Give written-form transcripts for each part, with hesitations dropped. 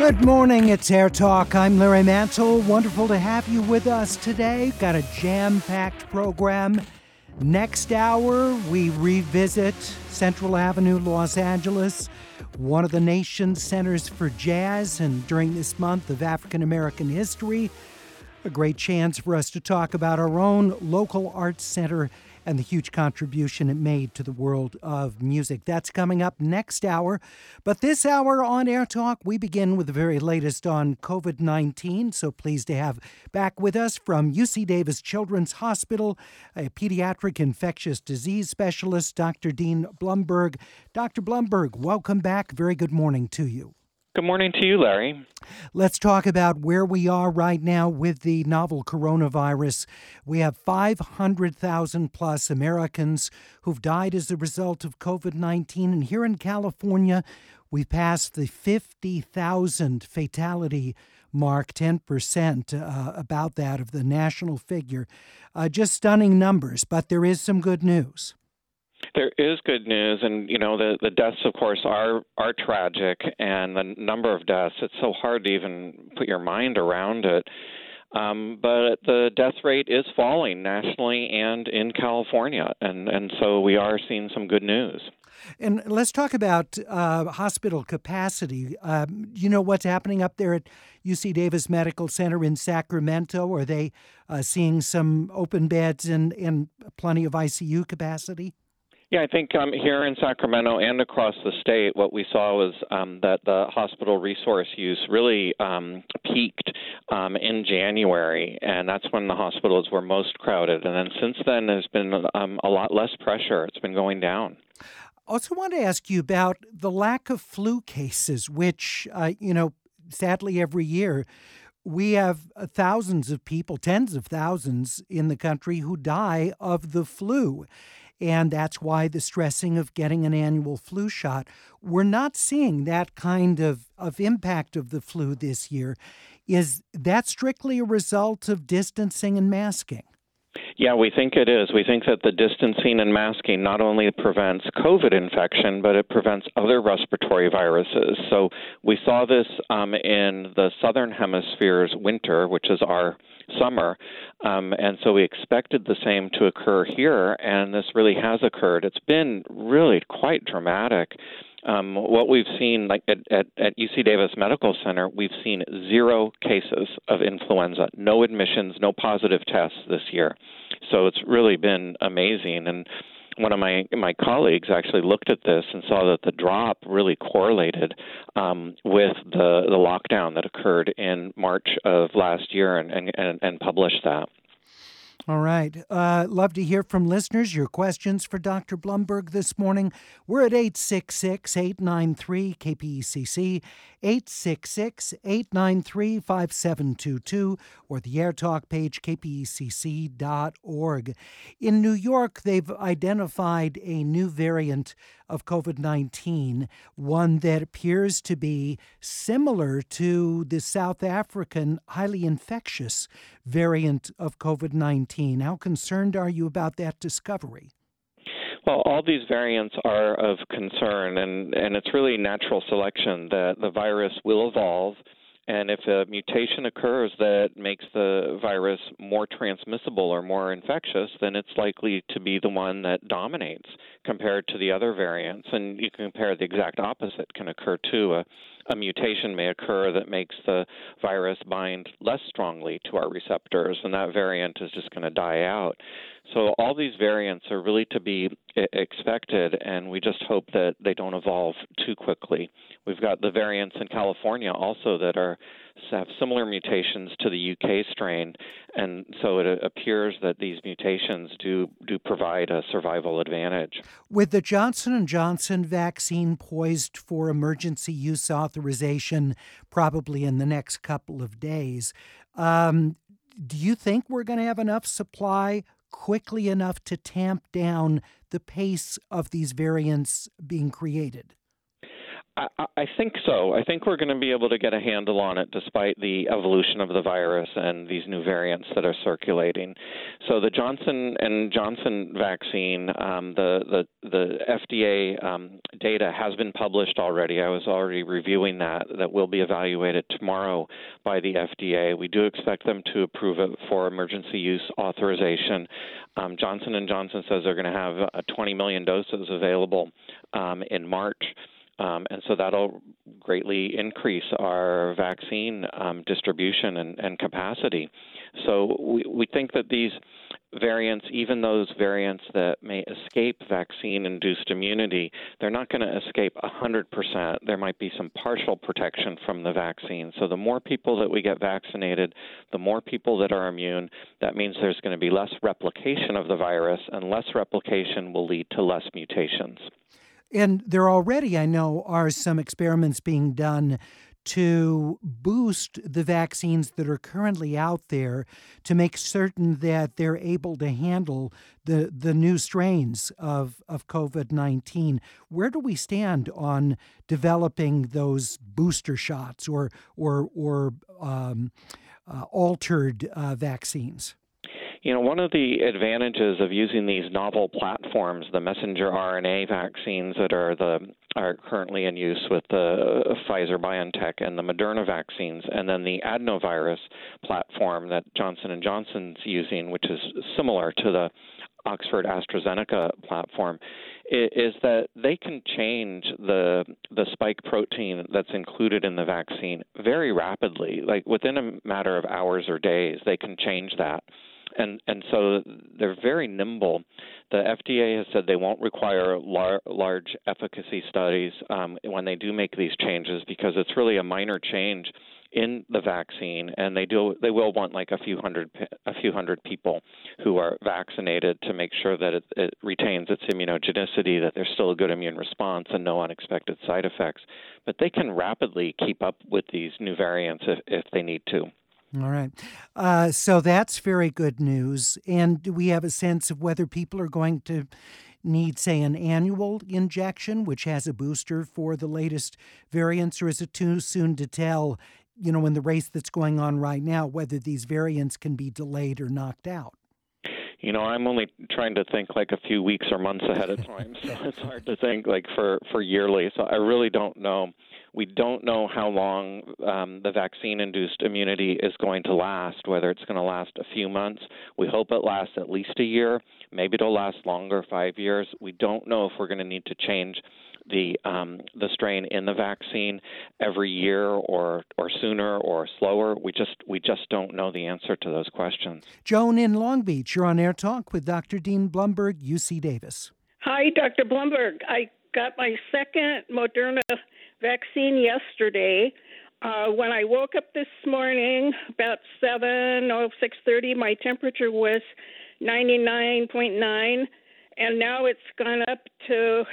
Good morning, it's Air Talk. I'm Larry Mantle. Wonderful to have you with us today. Got a jam-packed program. Next hour, we revisit Central Avenue, Los Angeles, one of the nation's centers for jazz, and during this month of African American history, a great chance for us to talk about our own local arts center and the huge contribution it made to the world of music. That's coming up next hour. But this hour on Air Talk, we begin with the very latest on COVID-19. So pleased to have back with us from UC Davis Children's Hospital, a pediatric infectious disease specialist, Dr. Dean Blumberg. Dr. Blumberg, welcome back. Very good morning to you. Good morning to you, Larry. Let's talk about where we are right now with the novel coronavirus. We have 500,000 plus Americans who've died as a result of COVID-19. And here in California, we've passed the 50,000 fatality mark, 10% about that of the national figure. Just stunning numbers, but there is some good news. There is good news, and the deaths, of course, are tragic, and the number of deaths, it's so hard to even put your mind around it. But the death rate is falling nationally and in California, and so we are seeing some good news. And let's talk about hospital capacity. You know what's happening up there at UC Davis Medical Center in Sacramento? Are they seeing some open beds and plenty of ICU capacity? Yeah, I think here in Sacramento and across the state, what we saw was that the hospital resource use really peaked in January, and that's when the hospitals were most crowded. And then since then, there's been a lot less pressure. It's been going down. Also want to ask you about the lack of flu cases, which, sadly every year, we have thousands of people, tens of thousands in the country who die of the flu. And that's why the stressing of getting an annual flu shot. We're not seeing that kind of impact of the flu this year. Is that strictly a result of distancing and masking? Yeah, we think it is. We think that the distancing and masking not only prevents COVID infection, but it prevents other respiratory viruses. So we saw this in the southern hemisphere's winter, which is our summer, and so we expected the same to occur here, and this really has occurred. It's been really quite dramatic. What we've seen, like at UC Davis Medical Center, we've seen 0 cases of influenza, no admissions, no positive tests this year. So it's really been amazing. And one of my colleagues actually looked at this and saw that the drop really correlated with the lockdown that occurred in March of last year and published that. All right. Love to hear from listeners. Your questions for Dr. Blumberg this morning. We're at 866-893-KPECC, 866-893-5722, or the AirTalk page, kpecc.org. In New York, they've identified a new variant of COVID-19, one that appears to be similar to the South African highly infectious variant of COVID-19. How concerned are you about that discovery? Well, all these variants are of concern, and it's really natural selection that the virus will evolve. And if a mutation occurs that makes the virus more transmissible or more infectious, then it's likely to be the one that dominates compared to the other variants. And you can compare the exact opposite can occur too. A mutation may occur that makes the virus bind less strongly to our receptors, and that variant is just going to die out. So all these variants are really to be expected, and we just hope that they don't evolve too quickly. We've got the variants in California also that have similar mutations to the UK strain, and so it appears that these mutations do provide a survival advantage. With the Johnson & Johnson vaccine poised for emergency use authorization probably in the next couple of days, do you think we're going to have enough supply quickly enough to tamp down the pace of these variants being created? I think so. I think we're going to be able to get a handle on it despite the evolution of the virus and these new variants that are circulating. So the Johnson & Johnson vaccine, the FDA data has been published already. I was already reviewing that will be evaluated tomorrow by the FDA. We do expect them to approve it for emergency use authorization. Johnson & Johnson says they're going to have 20 million doses available in March. And so that'll greatly increase our vaccine distribution and capacity. So we think that these variants, even those variants that may escape vaccine-induced immunity, they're not going to escape 100%. There might be some partial protection from the vaccine. So the more people that we get vaccinated, the more people that are immune, that means there's going to be less replication of the virus, and less replication will lead to less mutations. And there already, I know, are some experiments being done to boost the vaccines that are currently out there to make certain that they're able to handle the new strains of COVID-19. Where do we stand on developing those booster shots or altered vaccines? You know, one of the advantages of using these novel platforms, the messenger RNA vaccines that are currently in use with the Pfizer-BioNTech and the Moderna vaccines, and then the adenovirus platform that Johnson & Johnson's using, which is similar to the Oxford AstraZeneca platform, is that they can change the spike protein that's included in the vaccine very rapidly. Like within a matter of hours or days, they can change that. And so they're very nimble. The FDA has said they won't require large efficacy studies when they do make these changes, because it's really a minor change in the vaccine, and they will want like a few hundred people who are vaccinated to make sure that it retains its immunogenicity, that there's still a good immune response and no unexpected side effects. But they can rapidly keep up with these new variants if they need to. All right. So that's very good news. And do we have a sense of whether people are going to need, say, an annual injection, which has a booster for the latest variants, or is it too soon to tell, in the race that's going on right now, whether these variants can be delayed or knocked out? I'm only trying to think like a few weeks or months ahead of time, so it's hard to think like for yearly. So I really don't know. We don't know how long the vaccine-induced immunity is going to last, whether it's going to last a few months. We hope it lasts at least a year. Maybe it'll last longer, 5 years. We don't know if we're going to need to change the strain in the vaccine every year or sooner or slower. We just don't know the answer to those questions. Joan in Long Beach, you're on Air Talk with Dr. Dean Blumberg, UC Davis. Hi, Dr. Blumberg. I got my second Moderna vaccine yesterday. When I woke up this morning about 6:30, my temperature was 99.9, and now it's gone up to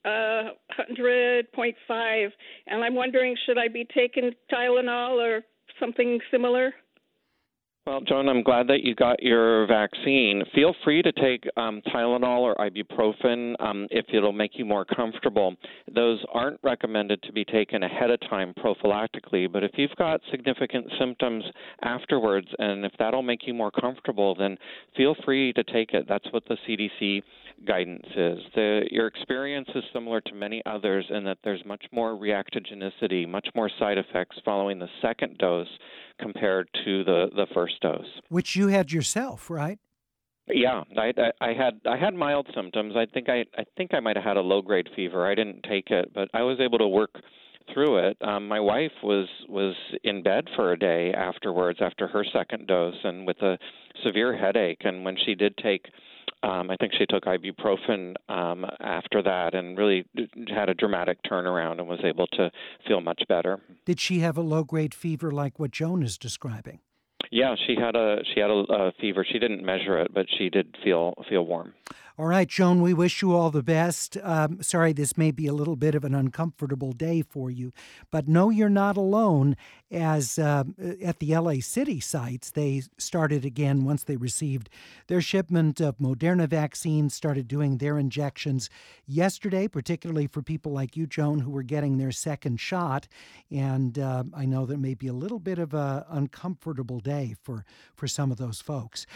100.5. And I'm wondering, should I be taking Tylenol or something similar? Well, Joan, I'm glad that you got your vaccine. Feel free to take Tylenol or ibuprofen if it'll make you more comfortable. Those aren't recommended to be taken ahead of time prophylactically, but if you've got significant symptoms afterwards and if that'll make you more comfortable, then feel free to take it. That's what the CDC guidance is. Your experience is similar to many others in that there's much more reactogenicity, much more side effects following the second dose compared to the first dose. Which you had yourself, right? Yeah, I had mild symptoms. I think I might have had a low-grade fever. I didn't take it, but I was able to work through it. My wife was in bed for a day afterwards after her second dose and with a severe headache. And when she did take I think she took ibuprofen after that and really had a dramatic turnaround and was able to feel much better. Did she have a low-grade fever like what Joan is describing? Yeah, she had a fever. She didn't measure it, but she did feel warm. All right, Joan, we wish you all the best. Sorry, this may be a little bit of an uncomfortable day for you, but know you're not alone. As at the LA City sites, they started again once they received their shipment of Moderna vaccines, started doing their injections yesterday, particularly for people like you, Joan, who were getting their second shot. And I know there may be a little bit of an uncomfortable day for some of those folks.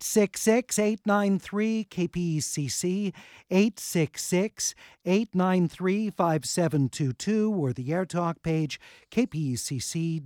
866-893-KPECC, 866-893-5722, or the AirTalk page, kpecc.org.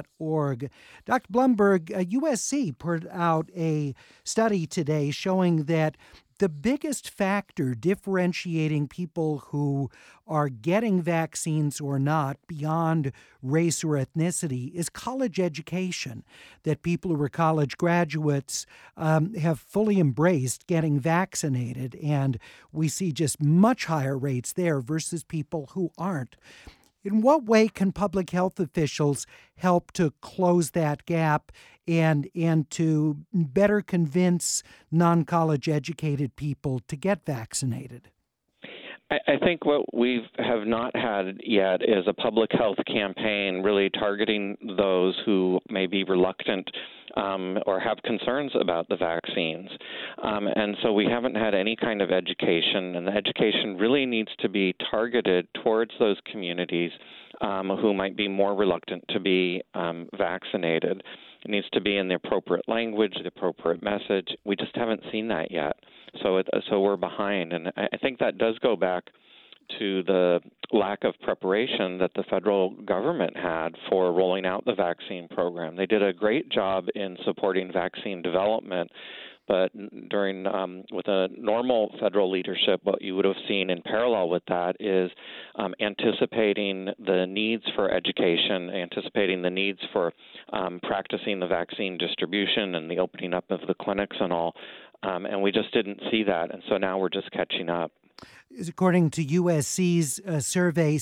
Dr. Blumberg, USC put out a study today showing that the biggest factor differentiating people who are getting vaccines or not beyond race or ethnicity is college education, that people who are college graduates have fully embraced getting vaccinated, and we see just much higher rates there versus people who aren't. In what way can public health officials help to close that gap and to better convince non-college educated people to get vaccinated? I think what we have not had yet is a public health campaign really targeting those who may be reluctant or have concerns about the vaccines. And so we haven't had any kind of education, and the education really needs to be targeted towards those communities who might be more reluctant to be vaccinated. It needs to be in the appropriate language, the appropriate message. We just haven't seen that yet. So we're behind. And I think that does go back to the lack of preparation that the federal government had for rolling out the vaccine program. They did a great job in supporting vaccine development, but during with a normal federal leadership, what you would have seen in parallel with that is anticipating the needs for education, anticipating the needs for practicing the vaccine distribution and the opening up of the clinics and all. And we just didn't see that. And so now we're just catching up. According to USC's survey,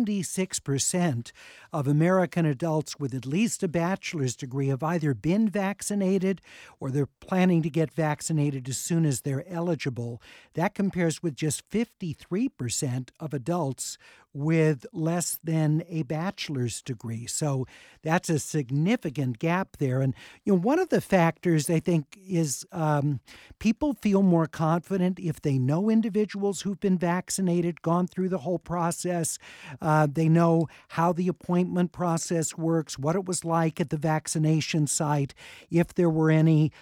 76% of American adults with at least a bachelor's degree have either been vaccinated or they're planning to get vaccinated as soon as they're eligible. That compares with just 53% of adults with less than a bachelor's degree. So that's a significant gap there. And one of the factors, I think, is people feel more confident if they know individuals who've been vaccinated, gone through the whole process. They know how the appointment process works, what it was like at the vaccination site, if there were any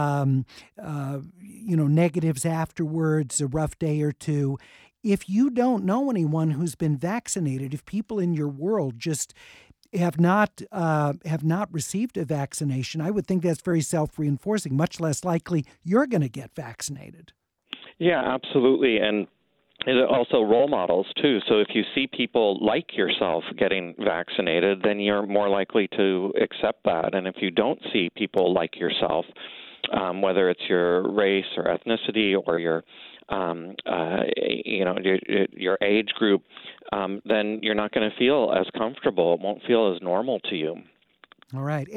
negatives afterwards, a rough day or two. If you don't know anyone who's been vaccinated, if people in your world just have not received a vaccination, I would think that's very self-reinforcing, much less likely you're going to get vaccinated. Yeah, absolutely. And also role models, too. So if you see people like yourself getting vaccinated, then you're more likely to accept that. And if you don't see people like yourself, whether it's your race or ethnicity or your your age group, then you're not going to feel as comfortable. It won't feel as normal to you. All right,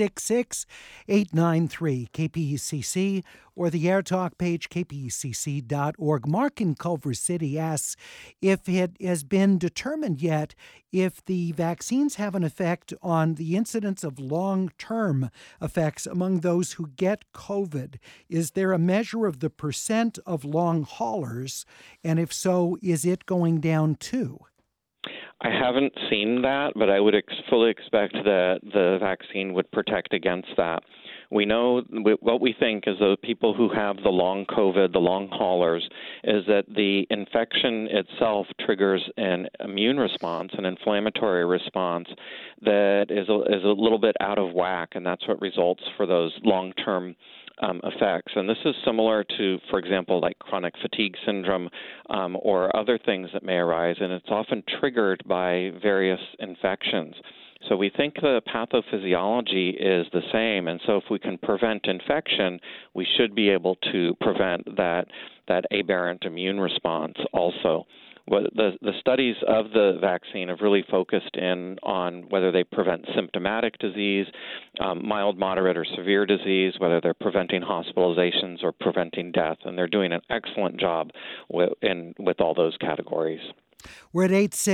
866-893-KPECC or the AirTalk page, kpecc.org. Mark in Culver City asks if it has been determined yet if the vaccines have an effect on the incidence of long-term effects among those who get COVID. Is there a measure of the percent of long haulers? And if so, is it going down too? I haven't seen that, but I would fully expect that the vaccine would protect against that. We know what we think is the people who have the long COVID, the long haulers, is that the infection itself triggers an immune response, an inflammatory response that is a little bit out of whack, and that's what results for those long-term effects. And this is similar to, for example, like chronic fatigue syndrome or other things that may arise, and it's often triggered by various infections. So we think the pathophysiology is the same, and so if we can prevent infection, we should be able to prevent that aberrant immune response also. the studies of the vaccine have really focused in on whether they prevent symptomatic disease, mild, moderate, or severe disease, whether they're preventing hospitalizations or preventing death, and they're doing an excellent job with all those categories. We're at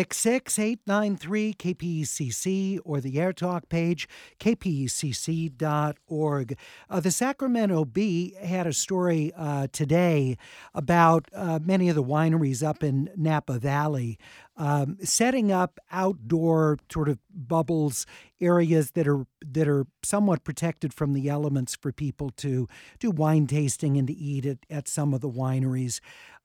866-893-KPECC or the AirTalk page, kpecc.org. The Sacramento Bee had a story today about many of the wineries up in Napa Valley setting up outdoor sort of bubbles, areas that are somewhat protected from the elements for people to do wine tasting and to eat at some of the wineries.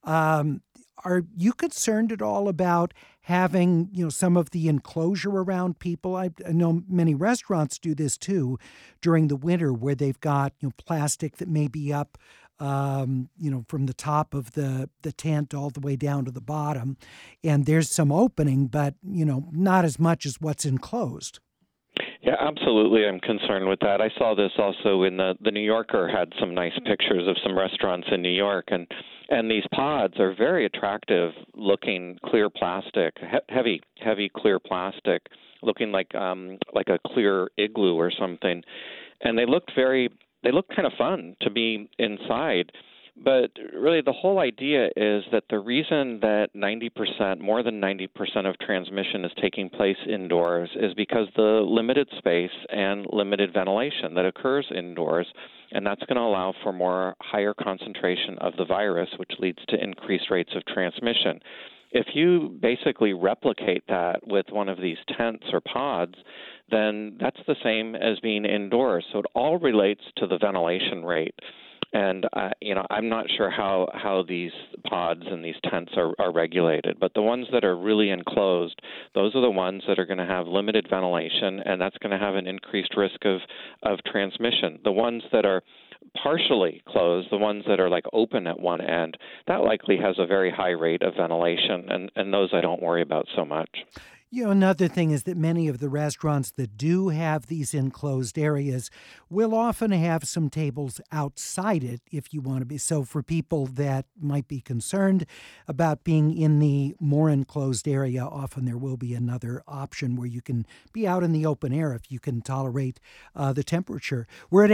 Are you concerned at all about having, some of the enclosure around people? I know many restaurants do this too during the winter, where they've got plastic that may be up, from the top of the tent all the way down to the bottom, and there's some opening, but not as much as what's enclosed. Yeah, absolutely. I'm concerned with that. I saw this also in the New Yorker had some nice pictures of some restaurants in New York, and these pods are very attractive looking clear plastic, heavy clear plastic, looking like a clear igloo or something. And they looked kind of fun to be inside. But really, the whole idea is that the reason that more than 90% of transmission is taking place indoors is because the limited space and limited ventilation that occurs indoors, and that's going to allow for higher concentration of the virus, which leads to increased rates of transmission. If you basically replicate that with one of these tents or pods, then that's the same as being indoors. So it all relates to the ventilation rate. And, I'm not sure how these pods and these tents are regulated, but the ones that are really enclosed, those are the ones that are going to have limited ventilation, and that's going to have an increased risk of transmission. The ones that are partially closed, the ones that are like open at one end, that likely has a very high rate of ventilation, and those I don't worry about so much. Another thing is that many of the restaurants that do have these enclosed areas will often have some tables outside it if you want to be. So for people that might be concerned about being in the more enclosed area, often there will be another option where you can be out in the open air if you can tolerate the temperature. We're at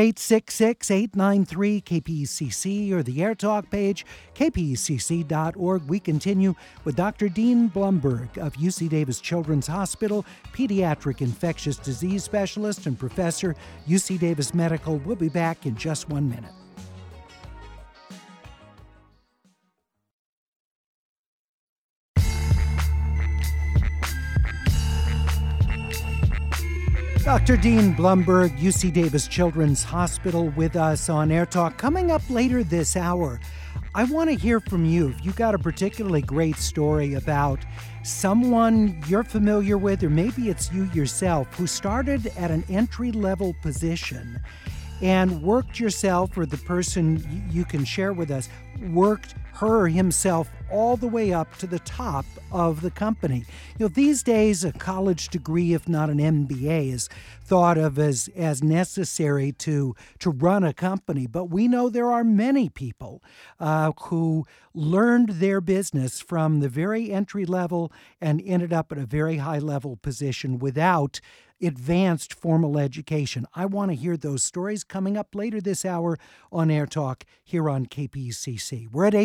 866-893-KPECC or the AirTalk page, kpecc.org. We continue with Dr. Dean Blumberg of UC Davis Children's Hospital, pediatric infectious disease specialist and professor, UC Davis Medical. We'll be back in just 1 minute. Dr. Dean Blumberg, UC Davis Children's Hospital, with us on Air Talk. Coming up later this hour, I want to hear from you. If you got a particularly great story about someone you're familiar with, or maybe it's you yourself, who started at an entry-level position and worked yourself, or the person you can share with us, worked himself all the way up to the top of the company. These days, a college degree, if not an MBA, is thought of as necessary to run a company. But we know there are many people who learned their business from the very entry level and ended up at a very high level position without advanced formal education. I want to hear those stories coming up later this hour on Air Talk here on KPECC. We're at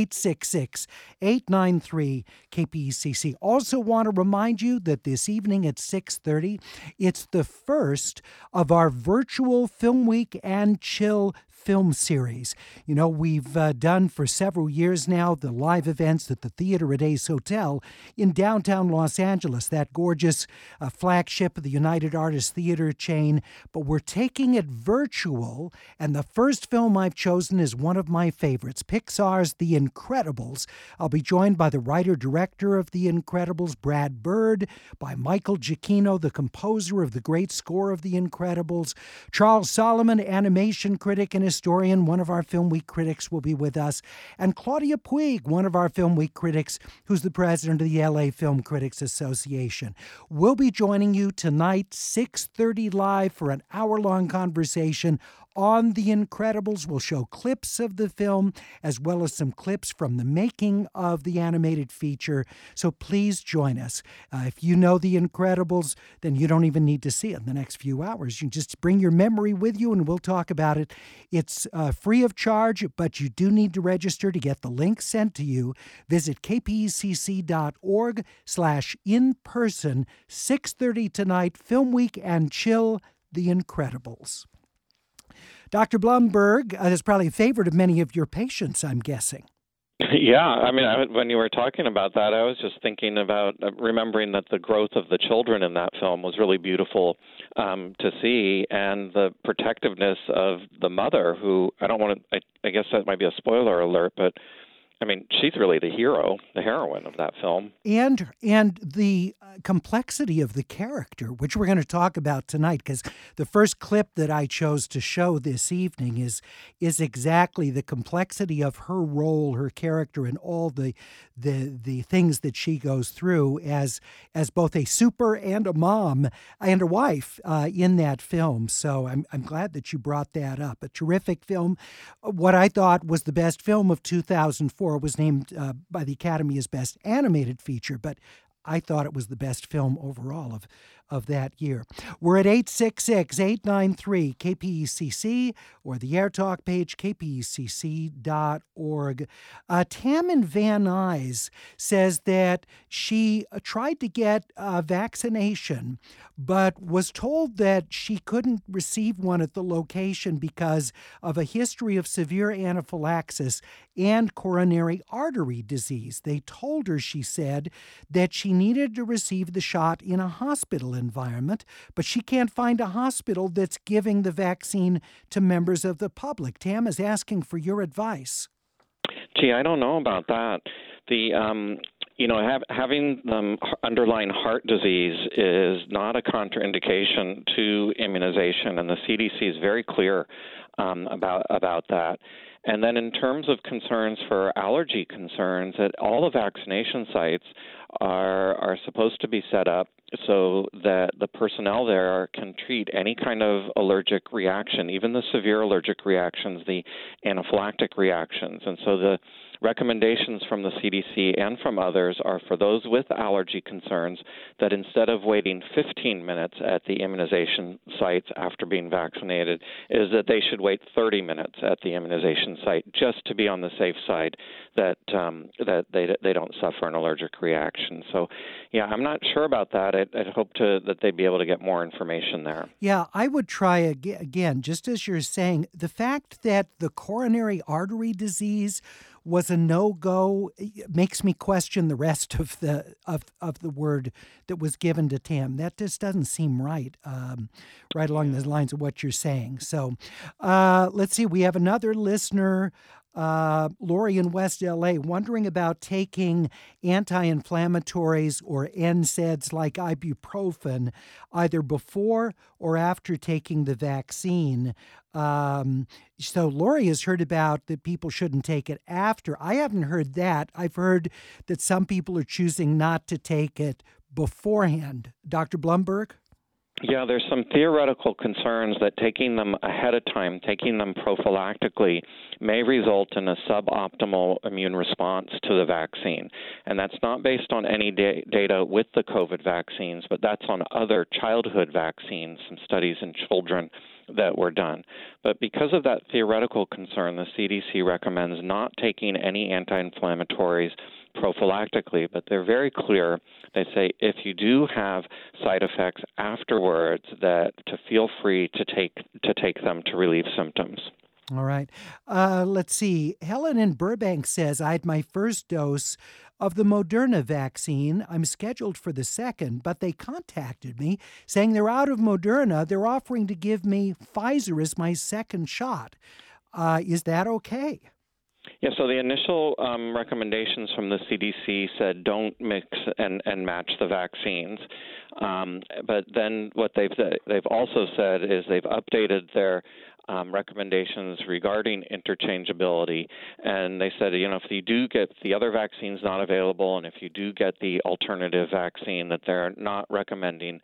866-893-KPECC. Also want to remind you that this evening at 6:30, it's the first of our virtual Film Week and Chill film series. We've done for several years now the live events at the Theater at Ace Hotel in downtown Los Angeles, that gorgeous flagship of the United Artists Theater chain. But we're taking it virtual, and the first film I've chosen is one of my favorites, Pixar's The Incredibles. I'll be joined by the writer-director of The Incredibles, Brad Bird, by Michael Giacchino, the composer of the great score of The Incredibles, Charles Solomon, animation critic and historian, one of our Film Week critics, will be with us, and Claudia Puig, one of our Film Week critics, who's the president of the LA Film Critics Association. We'll be joining you tonight, 6:30 live, for an hour-long conversation on The Incredibles. We'll show clips of the film as well as some clips from the making of the animated feature. So please join us. If you know The Incredibles, then you don't even need to see it in the next few hours. You just bring your memory with you and we'll talk about it. It's free of charge, but you do need to register to get the link sent to you. Visit kpecc.org/in-person, 6:30 tonight, Film Week and Chill, The Incredibles. Dr. Blumberg is probably a favorite of many of your patients, I'm guessing. Yeah, I mean, when you were talking about that, I was just thinking about remembering that the growth of the children in that film was really beautiful to see, and the protectiveness of the mother, who I don't want to, I guess that might be a spoiler alert, but I mean, she's really the hero, the heroine of that film. And the complexity of the character, which we're going to talk about tonight, because the first clip that I chose to show this evening is exactly the complexity of her role, her character, and all the things that she goes through as both a super and a mom and a wife in that film. So I'm glad that you brought that up. A terrific film. What I thought was the best film of 2004 was named by the Academy as Best Animated Feature, but I thought it was the best film overall of that year. We're at 866-893-KPECC or the AirTalk page, kpecc.org. Tammin Van Nuys says that she tried to get a vaccination, but was told that she couldn't receive one at the location because of a history of severe anaphylaxis and coronary artery disease. They told her, she said, that she needed to receive the shot in a hospital environment, but she can't find a hospital that's giving the vaccine to members of the public. Tam is asking for your advice. Gee, I don't know about that. Having underlying heart disease is not a contraindication to immunization, and the CDC is very clear about that. And then in terms of concerns for allergy concerns, that all the vaccination sites are supposed to be set up so that the personnel there can treat any kind of allergic reaction, even the severe allergic reactions, the anaphylactic reactions. And so the recommendations from the CDC and from others are for those with allergy concerns that instead of waiting 15 minutes at the immunization sites after being vaccinated, is that they should wait 30 minutes at the immunization site just to be on the safe side that they don't suffer an allergic reaction. So, yeah, I'm not sure about that. I'd hope that they'd be able to get more information there. Yeah, I would try again, just as you're saying, the fact that the coronary artery disease was a no-go makes me question the rest of the word that was given to Tam. That just doesn't seem right, right along the lines of what you're saying. So let's see. We have another listener, Lori in West LA, wondering about taking anti-inflammatories or NSAIDs like ibuprofen either before or after taking the vaccine. So Lori has heard about that people shouldn't take it after. I haven't heard that. I've heard that some people are choosing not to take it beforehand. Dr. Blumberg? Yeah, there's some theoretical concerns that taking them ahead of time, taking them prophylactically, may result in a suboptimal immune response to the vaccine. And that's not based on any data with the COVID vaccines, but that's on other childhood vaccines, some studies in children that were done. But because of that theoretical concern, the CDC recommends not taking any anti-inflammatories prophylactically, but they're very clear. They say if you do have side effects afterwards, that to feel free to take them to relieve symptoms. All right. Let's see. Helen in Burbank says, I had my first dose of the Moderna vaccine. I'm scheduled for the second, but they contacted me saying they're out of Moderna. They're offering to give me Pfizer as my second shot. Is that okay? Yeah, so the initial recommendations from the CDC said don't mix and match the vaccines. But then what they've also said is they've updated their recommendations regarding interchangeability. And they said, if you do get the other vaccines not available, and if you do get the alternative vaccine, that they're not recommending,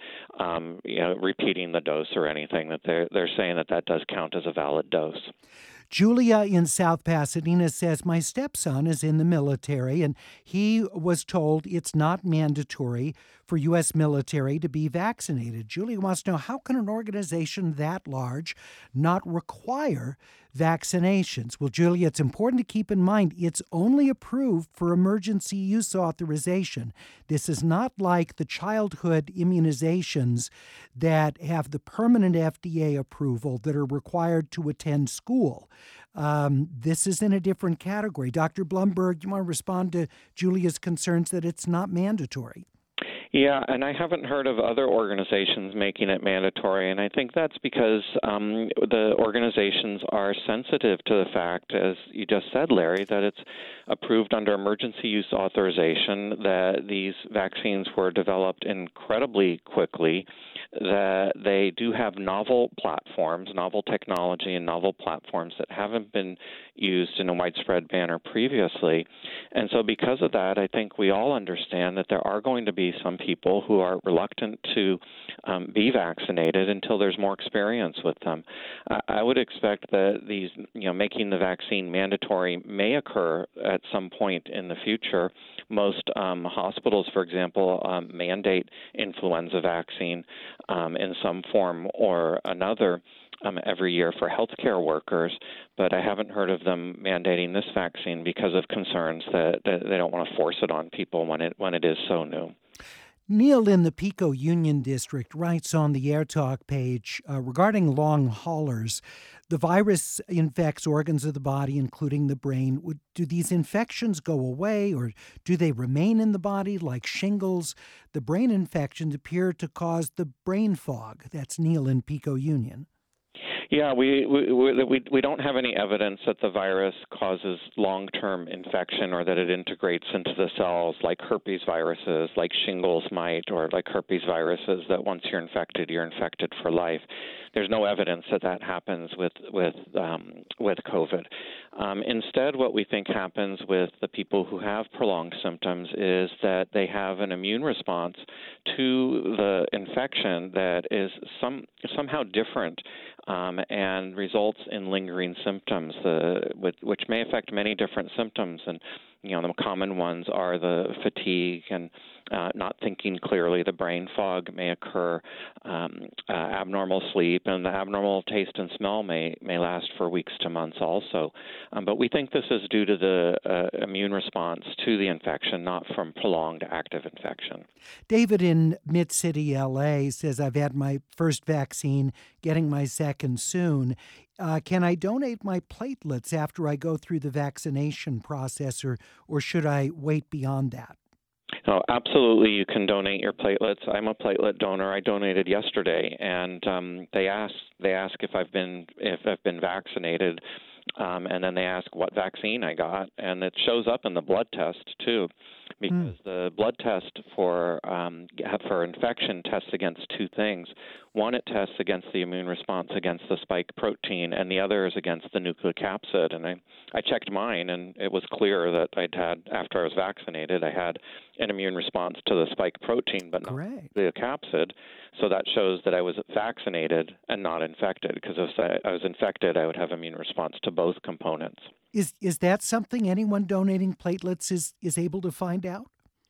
repeating the dose or anything. That they're saying that does count as a valid dose. Julia in South Pasadena says, my stepson is in the military, and he was told it's not mandatory for U.S. military to be vaccinated. Julia wants to know, how can an organization that large not require vaccinations? Well, Julia, it's important to keep in mind it's only approved for emergency use authorization. This is not like the childhood immunizations that have the permanent FDA approval that are required to attend school. This is in a different category. Dr. Blumberg, you want to respond to Julia's concerns that it's not mandatory? Yeah, and I haven't heard of other organizations making it mandatory, and I think that's because the organizations are sensitive to the fact, as you just said, Larry, that it's approved under emergency use authorization, that these vaccines were developed incredibly quickly, that they do have novel platforms, novel technology and novel platforms that haven't been used in a widespread manner previously. And so because of that, I think we all understand that there are going to be some people who are reluctant to be vaccinated until there's more experience with them. I would expect that these, making the vaccine mandatory may occur at some point in the future. Most hospitals, for example, mandate influenza vaccine in some form or another every year for healthcare workers, but I haven't heard of them mandating this vaccine because of concerns that they don't want to force it on people when it is so new. Neil in the Pico Union District writes on the AirTalk page regarding long haulers, the virus infects organs of the body, including the brain. Do these infections go away, or do they remain in the body like shingles? The brain infections appear to cause the brain fog. That's Neil in Pico Union. Yeah, we don't have any evidence that the virus causes long-term infection or that it integrates into the cells like herpes viruses, like shingles might, or like herpes viruses that once you're infected for life. There's no evidence that happens with COVID. Instead, what we think happens with the people who have prolonged symptoms is that they have an immune response to the infection that is somehow different and results in lingering symptoms, which may affect many different symptoms. And the common ones are the fatigue and not thinking clearly. The brain fog may occur, abnormal sleep, and the abnormal taste and smell may last for weeks to months also. But we think this is due to the immune response to the infection, not from prolonged active infection. David in Mid-City, L.A. says, I've had my first vaccine, getting my second soon. Can I donate my platelets after I go through the vaccination process, or should I wait beyond that? Oh, absolutely. You can donate your platelets. I'm a platelet donor. I donated yesterday, and they ask if I've been vaccinated, and then they ask what vaccine I got, and it shows up in the blood test too, because the blood test for infection tests against two things. One, it tests against the immune response against the spike protein, and the other is against the nucleocapsid. And I checked mine, and it was clear that after I was vaccinated, I had an immune response to the spike protein, but not the nucleocapsid. So that shows that I was vaccinated and not infected, because if I was infected, I would have immune response to both components. Is that something anyone donating platelets is able to find out?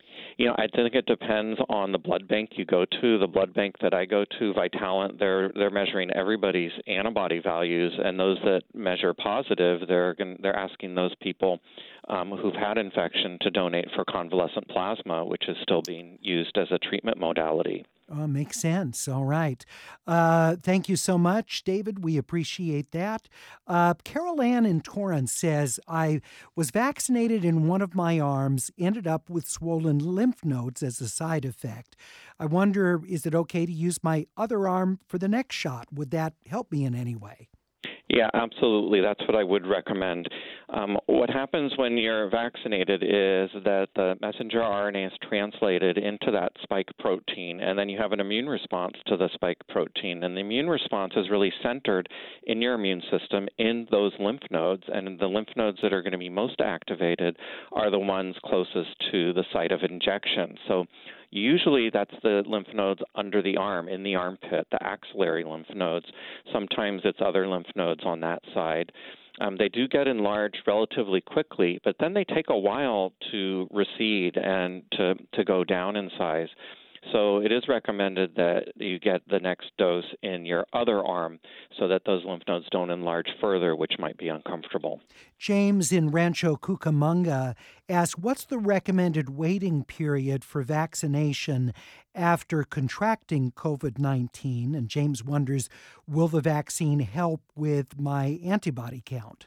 I think it depends on the blood bank you go to. The blood bank that I go to, Vitalant, they're measuring everybody's antibody values, and those that measure positive, they're asking those people who've had infection to donate for convalescent plasma, which is still being used as a treatment modality. Makes sense. All right. Thank you so much, David. We appreciate that. Carol Ann in Torrance says, I was vaccinated in one of my arms, ended up with swollen lymph nodes as a side effect. I wonder, is it okay to use my other arm for the next shot? Would that help me in any way? Yeah, absolutely. That's what I would recommend. What happens when you're vaccinated is that the messenger RNA is translated into that spike protein, and then you have an immune response to the spike protein. And the immune response is really centered in your immune system in those lymph nodes, and the lymph nodes that are going to be most activated are the ones closest to the site of injection. So usually that's the lymph nodes under the arm, in the armpit, the axillary lymph nodes. Sometimes it's other lymph nodes on that side. They do get enlarged relatively quickly, but then they take a while to recede and to go down in size. So it is recommended that you get the next dose in your other arm so that those lymph nodes don't enlarge further, which might be uncomfortable. James in Rancho Cucamonga asks, what's the recommended waiting period for vaccination after contracting COVID-19? And James wonders, will the vaccine help with my antibody count?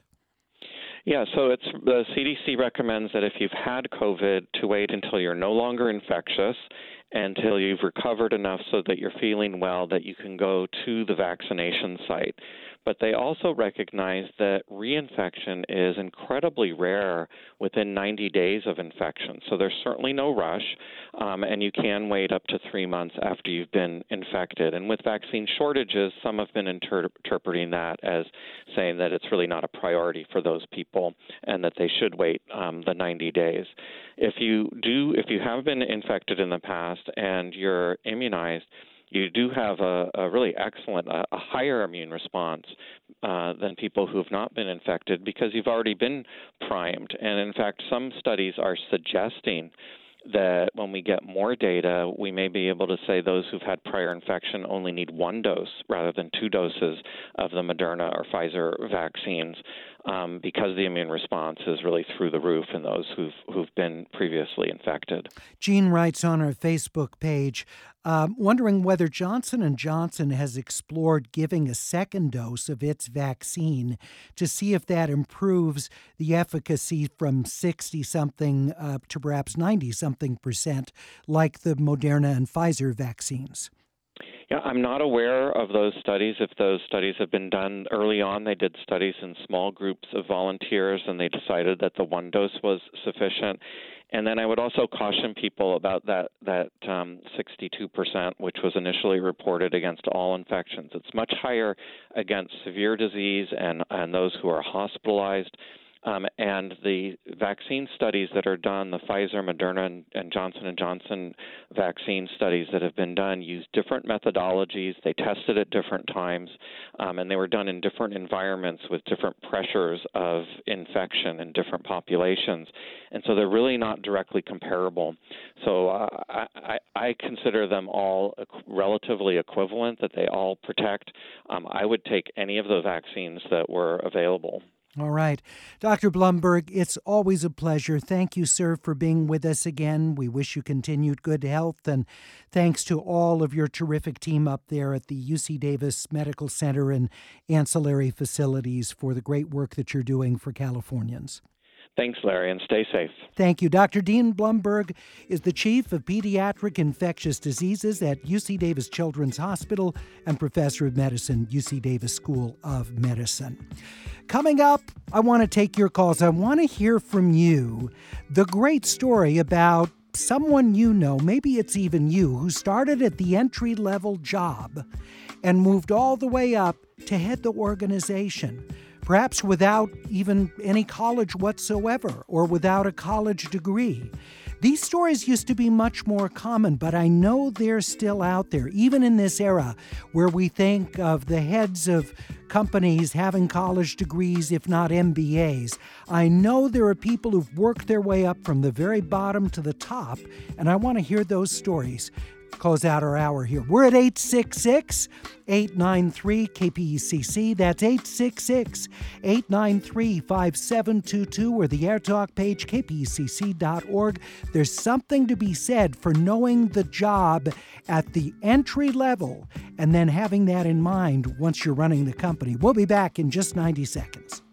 Yeah, so the CDC recommends that if you've had COVID to wait until you're no longer infectious, until you've recovered enough so that you're feeling well that you can go to the vaccination site. But they also recognize that reinfection is incredibly rare within 90 days of infection. So there's certainly no rush, and you can wait up to 3 months after you've been infected. And with vaccine shortages, some have been interpreting that as saying that it's really not a priority for those people and that they should wait the 90 days. If you have been infected in the past and you're immunized, you do have a really excellent, a higher immune response than people who have not been infected because you've already been primed. And in fact, some studies are suggesting that when we get more data, we may be able to say those who've had prior infection only need 1 dose rather than 2 doses of the Moderna or Pfizer vaccines because the immune response is really through the roof in those who've been previously infected. Jean writes on our Facebook page, wondering whether Johnson & Johnson has explored giving a second dose of its vaccine to see if that improves the efficacy from 60-something to perhaps 90-something% like the Moderna and Pfizer vaccines. Yeah, I'm not aware of those studies. If those studies have been done early on, they did studies in small groups of volunteers, and they decided that the 1 dose was sufficient. And then I would also caution people about that 62%, which was initially reported against all infections. It's much higher against severe disease and those who are hospitalized. And the vaccine studies that are done, the Pfizer, Moderna, and Johnson & Johnson vaccine studies that have been done use different methodologies. They tested at different times, and they were done in different environments with different pressures of infection in different populations. And so they're really not directly comparable. So I consider them all relatively equivalent, that they all protect. I would take any of the vaccines that were available. All right. Dr. Blumberg, it's always a pleasure. Thank you, sir, for being with us again. We wish you continued good health, and thanks to all of your terrific team up there at the UC Davis Medical Center and ancillary facilities for the great work that you're doing for Californians. Thanks, Larry, and stay safe. Thank you. Dr. Dean Blumberg is the Chief of Pediatric Infectious Diseases at UC Davis Children's Hospital and Professor of Medicine, UC Davis School of Medicine. Coming up, I want to take your calls. I want to hear from you the great story about someone you know, maybe it's even you, who started at the entry-level job and moved all the way up to head the organization, perhaps without even any college whatsoever or without a college degree. These stories used to be much more common, but I know they're still out there, even in this era where we think of the heads of companies having college degrees, if not MBAs. I know there are people who've worked their way up from the very bottom to the top, and I want to hear those stories. Close out our hour here. We're at 866-893-KPECC. That's 866-893-5722 or the AirTalk page, kpecc.org. There's something to be said for knowing the job at the entry level and then having that in mind once you're running the company. We'll be back in just 90 seconds.